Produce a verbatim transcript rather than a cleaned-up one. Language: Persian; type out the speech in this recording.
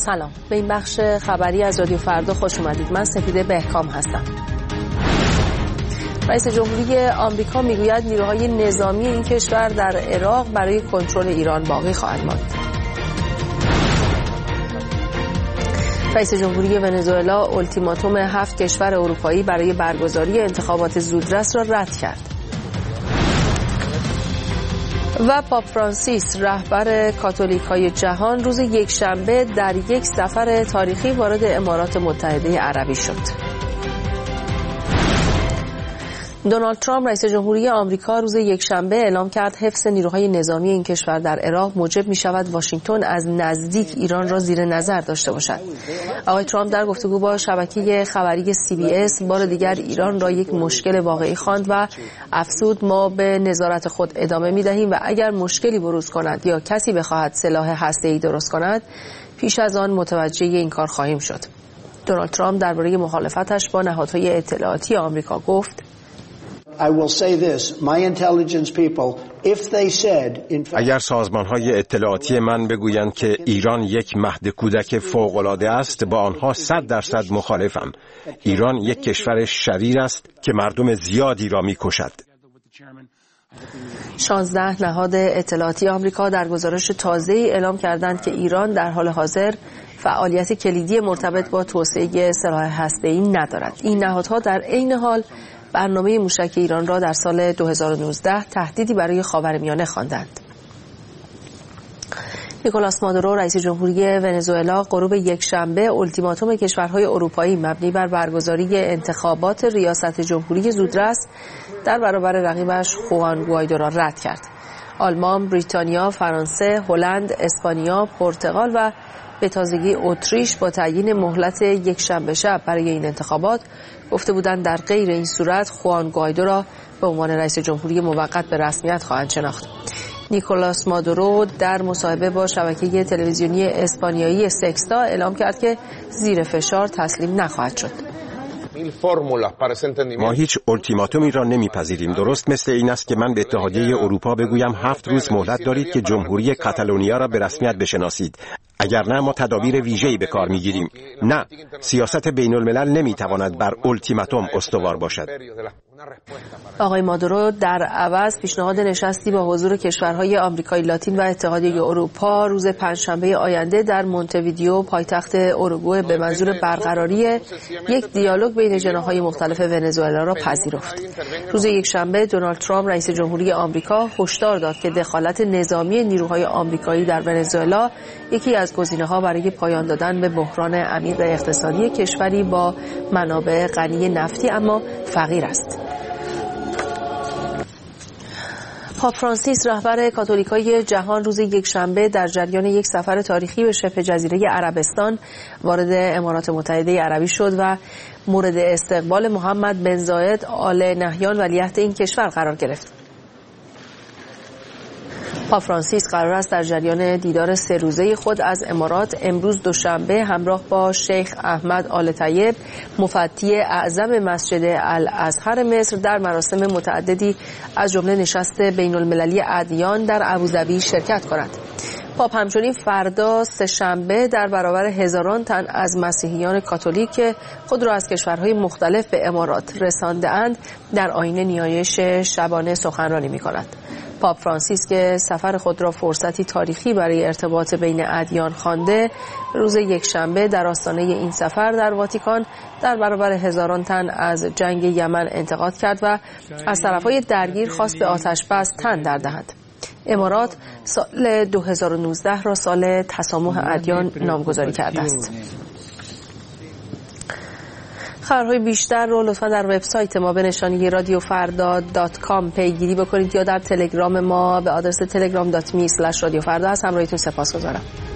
سلام، به این بخش خبری از رادیو فردا خوش اومدید. من سپیده بهکام هستم. رئیس جمهوری آمریکا میگوید نیروهای نظامی این کشور در عراق برای کنترل ایران باقی خواهند ماند. رئیس جمهوری ونزوئلا التیماتوم هفت کشور اروپایی برای برگزاری انتخابات زودرس را رد کرد. و پاپ فرانسیس رهبر کاتولیک‌های جهان روز یکشنبه در یک سفر تاریخی وارد امارات متحده عربی شد. دونالد ترامپ رئیس جمهوری آمریکا روز یکشنبه اعلام کرد حفظ نیروهای نظامی این کشور در عراق موجب می شود واشنگتن از نزدیک ایران را زیر نظر داشته باشد. آقای ترامپ در گفتگو با شبکه خبری سی بی اس بار دیگر ایران را یک مشکل واقعی خواند و افزود ما به نظارت خود ادامه می دهیم و اگر مشکلی بروز کند یا کسی بخواهد سلاح هسته‌ای درست کند پیش از آن متوجه این کار خواهیم شد. دونالد ترامپ درباره مخالفتش با نهادهای اطلاعاتی آمریکا گفت: I will say this, my intelligence people, if they said in fact... اگر سازمان‌های اطلاعاتی من بگویند که ایران یک مهد کودک فوق‌العاده است، با آنها صد درصد مخالفم. ایران یک کشور شریر است که مردم زیادی را می‌کشد. شانزده نهاد اطلاعاتی آمریکا در گزارش تازه‌ای اعلام کردند که ایران در حال حاضر فعالیت کلیدی مرتبط با توسعه سلاح هسته‌ای ندارد. این نهادها در عین حال برنامه موشک ایران را در سال دو هزار و نوزده تهدیدی برای خاورمیانه خواندند. نیکولاس مادورو رئیس جمهوری ونزوئلا غروب یکشنبه التیماتوم کشورهای اروپایی مبنی بر برگزاری انتخابات ریاست جمهوری زودرس در برابر رقیبش خوان گوایدو را رد کرد. آلمان، بریتانیا، فرانسه، هلند، اسپانیا، پرتغال و به تازگی اتریش با تعیین مهلت یک شنبه شب برای این انتخابات گفته بودند در غیر این صورت خوان گوایدو را به عنوان رئیس جمهوری موقت به رسمیت خواهند شناخت. نیکولاس مادورو در مصاحبه با شبکه تلویزیونی اسپانیایی سکستا اعلام کرد که زیر فشار تسلیم نخواهد شد. ما هیچ التیماتومی را نمیپذیریم. درست مثل این است که من به اتحادیه اروپا بگویم هفت روز مهلت دارید که جمهوری کاتالونیا را به رسمیت بشناسید. اگر نه ما تدابیر ویژه‌ای به کار میگیریم. نه، سیاست بین الملل نمیتواند بر التیماتوم استوار باشد. آقای مادورو در عوض پیشنهاد نشستی با حضور کشورهای آمریکای لاتین و اتحادیه اروپا روز پنجشنبه آینده در مونته‌ویدئو پایتخت اوروگوئه به منظور برقراری یک دیالوگ بین جناح‌های مختلف ونزوئلا را پذیرفت. روز یکشنبه دونالد ترامپ رئیس جمهوری آمریکا هشدار داد که دخالت نظامی نیروهای آمریکایی در ونزوئلا یکی از گزینه‌ها برای پایان دادن به بحران عمیق اقتصادی کشوری با منابع غنی نفتی اما فقیر است. پاپ فرانسیس رهبر کاتولیک‌های جهان روز یکشنبه در جریان یک سفر تاریخی به شبه جزیره عربستان وارد امارات متحده عربی شد و مورد استقبال محمد بن زاید آل نهیان ولیعهد این کشور قرار گرفت. پاپ فرانسیس قرار است در جریان دیدار سه روزه خود از امارات امروز دوشنبه همراه با شیخ احمد آل طیب مفتی اعظم مسجد الازهر مصر در مراسم متعددی از جمله نشست بین المللی ادیان در ابوظبی شرکت کند. پاپ همچنین فردا سه شنبه در برابر هزاران تن از مسیحیان کاتولیک که خود را از کشورهای مختلف به امارات رسانده‌اند در آیین نیایش شبانه سخنرانی می‌کند. پاپ فرانسیس که سفر خود را فرصتی تاریخی برای ارتباط بین ادیان خوانده، روز یکشنبه در آستانه این سفر در واتیکان در برابر هزاران تن از جنگ یمن انتقاد کرد و از طرفهای درگیر خواست به آتش بس تن در دهند. امارات سال دو هزار و نوزده را سال تسامح ادیان نامگذاری کرده است. خبرهای بیشتر رو لطفا در وبسایت ما به نشانی رادیو فردا دات کام پیگیری بکنید یا در تلگرام ما به آدرس تلگرام دات می اسلش رادیو فردا. از همراهیتون سپاسگزارم.